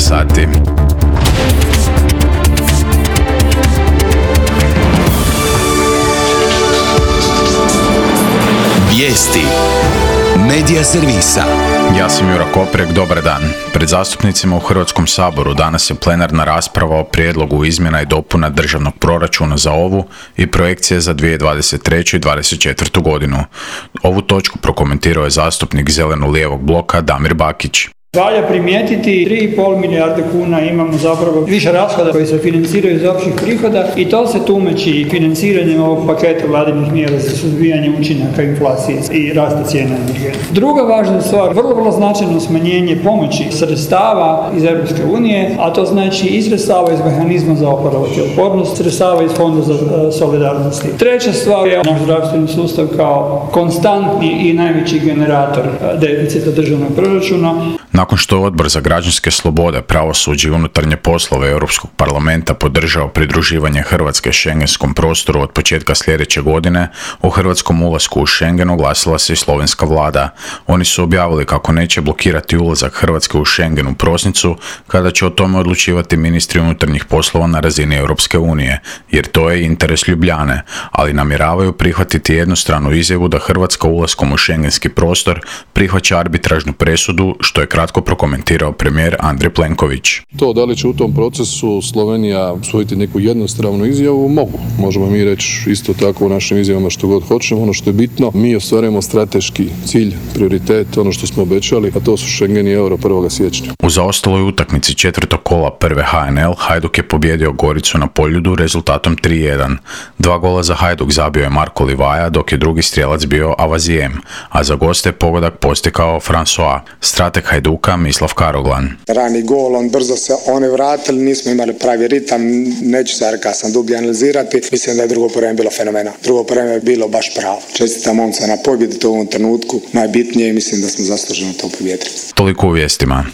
sati. Vijesti Medija servisa. Ja sam Jura Koprek, dobar dan. Pred zastupnicima u Hrvatskom saboru danas je plenarna rasprava o prijedlogu izmjena i dopuna državnog proračuna za ovu i projekcije za 2023. i 2024. godinu. Ovu točku prokomentirao je zastupnik zeleno-lijevog bloka Damir Bakić. Valja primijetiti 3,5 milijarde kuna imamo zapravo više rashoda koji se financiraju iz općih prihoda i to se tumači financiranjem ovog paketa vladinih mjera za suzbijanje učinaka inflacije i rasta cijena energenata. Druga važna stvar, vrlo značajno smanjenje pomoći sredstava iz Europske unije, a to znači i sredstava iz mehanizma za oporavak i otpornost, sredstava iz Fonda za solidarnosti. Treća stvar je naš zdravstveni sustav kao konstantni i najveći generator deficita državnog proračuna. Nakon što je Odbor za građanske slobode, pravosuđe i unutarnje poslove Europskog parlamenta podržao pridruživanje Hrvatske Schengenskom prostoru od početka sljedeće godine, o hrvatskom ulasku u Schengen oglasila se i slovenska vlada. Oni su objavili kako neće blokirati ulazak Hrvatske u Schengen u prosincu, kada će o tome odlučivati ministri unutarnjih poslova na razini Europske unije, jer to je interes Ljubljane, ali namjeravaju prihvatiti jednostranu izjavu da Hrvatska ulaskom u Schengenski prostor prihvaća arbitražnu presudu, što je kratko prokomentirao premijer Andrej Plenković. To da li će u tom procesu Slovenija usvojiti neku jednostranu izjavu, možemo mi reći isto tako u našim izjavama što god hoćemo. Ono što je bitno, mi ostvarujemo strateški cilj, prioritet, ono što smo obećali, a to su Schengen i euro 1. siječnja. U zaostaloj utakmici četvrtog kola prve HNL, Hajduk je pobijedio Goricu na Poljudu rezultatom 3:1. 2 gola za Hajduk zabio je Marko Livaja, dok je drugi strijelac bio Avazijem, a za goste pogodak postikao François. Strateg Hajduka Mislav Karoglan. Rani gol, brzo se oni vratili, nismo imali pravi ritam, neću se rekao dublje analizirati, mislim da je drugo prvo bilo fenomena. Drugo prvo je bilo baš pravo. Čestitam momca na pobjedi, to u ovom trenutku najbitnije i mislim da smo zasluženo to pobijedili. Toliko u vijestima.